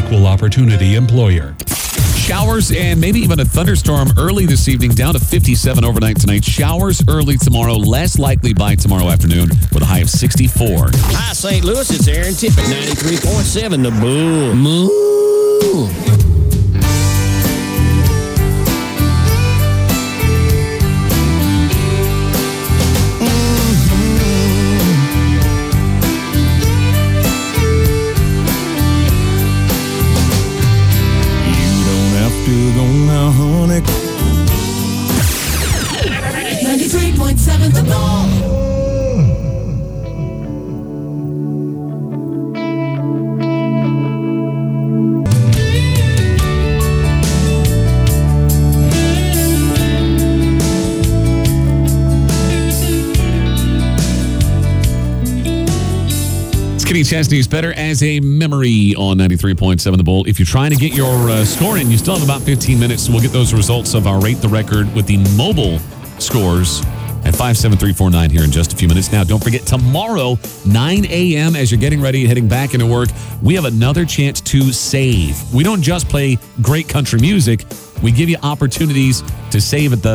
equal opportunity employer. Showers and maybe even a thunderstorm early this evening, down to 57 overnight tonight. Showers early tomorrow, less likely by tomorrow afternoon with a high of 64. Hi, St. Louis. It's Aaron Tippett, 93.7 The Bull. Moo. Now, honey. 93.7 The Bull. Kenny Chesney's Better as a Memory on 93.7 The Bull. If you're trying to get your score in, you still have about 15 minutes. So we'll get those results of our Rate the Record with the mobile scores at 57349 here in just a few minutes. Now, don't forget, tomorrow, 9 a.m., as you're getting ready, heading back into work, we have another chance to save. We don't just play great country music. We give you opportunities to save at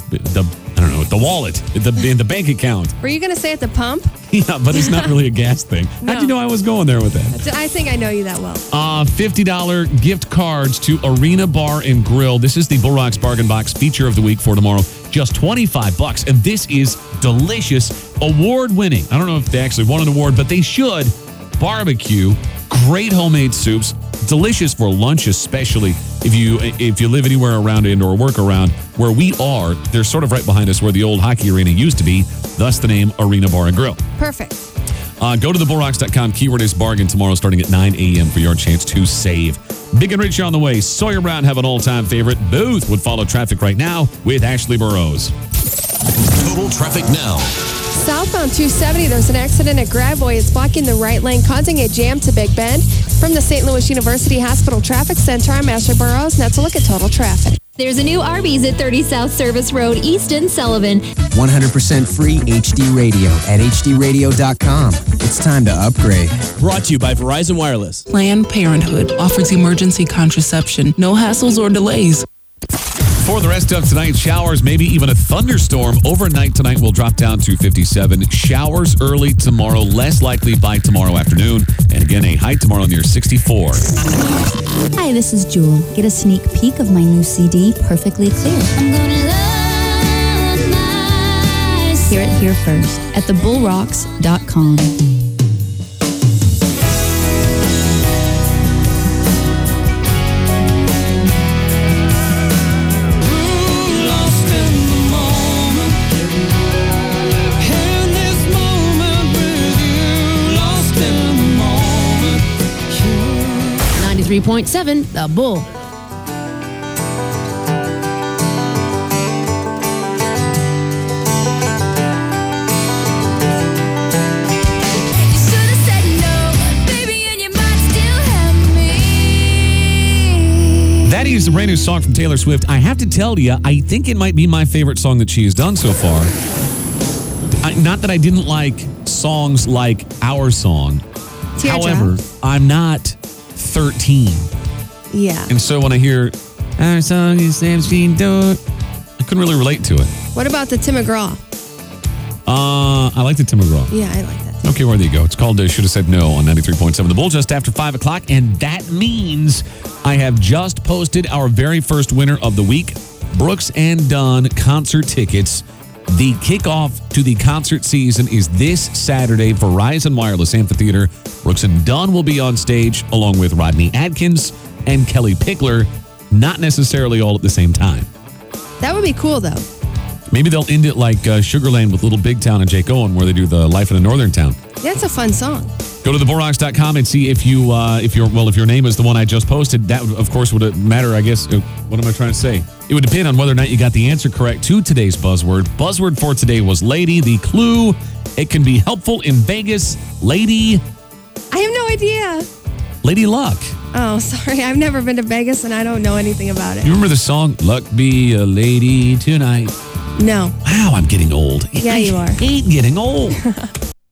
the wallet, in the bank account. Were you going to say at the pump? Yeah, but it's not really a gas thing. No. How'd you know I was going there with that? I think I know you that well. $50 gift cards to Arena Bar and Grill. This is the Bull Rocks Bargain Box feature of the week for tomorrow. Just $25. And this is delicious, award-winning. I don't know if they actually won an award, but they should. Barbecue, great homemade soups, delicious for lunch, especially if you live anywhere around it or work around where we are. They're sort of right behind us where the old hockey arena used to be, thus the name Arena Bar and Grill. Perfect. Go to thebullrocks.com. Keyword is bargain tomorrow starting at 9 a.m. for your chance to save. Big and Rich on the way. Sawyer Brown have an all-time favorite. Booth would follow traffic right now with Ashley Burrows. Total traffic now. Southbound 270, there's an accident at Gravois. It's blocking the right lane, causing a jam to Big Bend. From the St. Louis University Hospital Traffic Center, I'm Ashley Burrows, and that's a look at total traffic. There's a new Arby's at 30 South Service Road, Easton, Sullivan. 100% free HD radio at hdradio.com. It's time to upgrade. Brought to you by Verizon Wireless. Planned Parenthood offers emergency contraception. No hassles or delays. For the rest of tonight, showers, maybe even a thunderstorm. Overnight tonight will drop down to 57. Showers early tomorrow, less likely by tomorrow afternoon. And again, a high tomorrow near 64. Hi, this is Jewel. Get a sneak peek of my new CD, Perfectly Clear. I'm gonna love myself. Hear it here first at thebullrocks.com. Lost in the moment. In this moment with you. Lost in the moment. 93.7 The Bull. That is a brand new song from Taylor Swift. I have to tell you, I think it might be my favorite song that she has done so far. Not that I didn't like songs like Our Song. However, I'm not 13. Yeah. And so when I hear Our Song is 17, I couldn't really relate to it. What about the Tim McGraw? I like the Tim McGraw. Yeah, I like that. Okay, where do you go? It's called Should Have Said No on 93.7 The Bull just after 5 o'clock. And that means I have just posted our very first winner of the week, Brooks and Dunn concert tickets. The kickoff to the concert season is this Saturday, Verizon Wireless Amphitheater. Brooks and Dunn will be on stage along with Rodney Atkins and Kelly Pickler, not necessarily all at the same time. That would be cool, though. Maybe they'll end it like Sugarland with Little Big Town and Jake Owen, where they do the Life in a Northern Town. That's a fun song. Go to thebullrocks.com and see if your name is the one I just posted. That, of course, would matter, I guess. What am I trying to say? It would depend on whether or not you got the answer correct to today's buzzword. Buzzword for today was lady. The clue, it can be helpful in Vegas. Lady. I have no idea. Lady Luck. Oh, sorry. I've never been to Vegas, and I don't know anything about it. You remember the song, Luck Be a Lady Tonight? No. Wow, I'm getting old. Yeah, you are. I hate getting old.